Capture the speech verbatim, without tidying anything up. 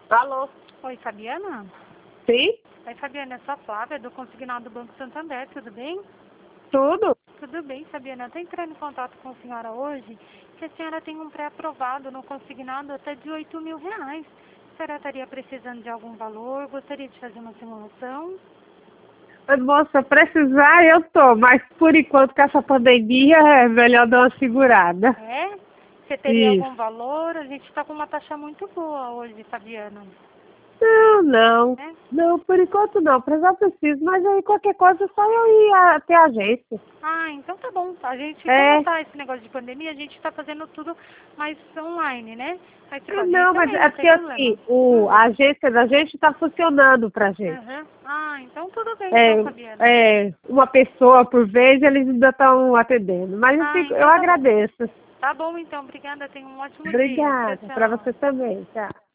Alô? Oi, Fabiana? Sim? Oi, Fabiana, eu sou a Flávia, do Consignado do Banco Santander, tudo bem? Tudo? Tudo bem, Fabiana. Eu estou entrando em contato com a senhora hoje, que a senhora tem um pré-aprovado no consignado até de oito mil reais. A senhora estaria precisando de algum valor? Gostaria de fazer uma simulação? Mas, moça, precisar eu tô, mas por enquanto com essa pandemia é melhor dar uma segurada. É? Você teria Isso. algum valor? A gente está com uma taxa muito boa hoje, Fabiana. Não, não. É? Não, por enquanto não. Precisar preciso, mas aí qualquer coisa é só eu ir até a agência. Ah, então tá bom. A gente, É. como tá esse negócio de pandemia, a gente está fazendo tudo mais online, né? Mas você Ah, pode ir não, mas também, é não tem porque problema. assim, o, Hum. a agência da gente está funcionando pra gente. Aham. Ah, então tudo bem, então, É, Fabiana. é, uma pessoa por vez, eles ainda estão atendendo. Mas eu, Ah, fico, eu então tá bom. agradeço. Tá bom, então. Obrigada. Tenha um ótimo dia. Tchau, Obrigada. Para tchau. você também. Tchau.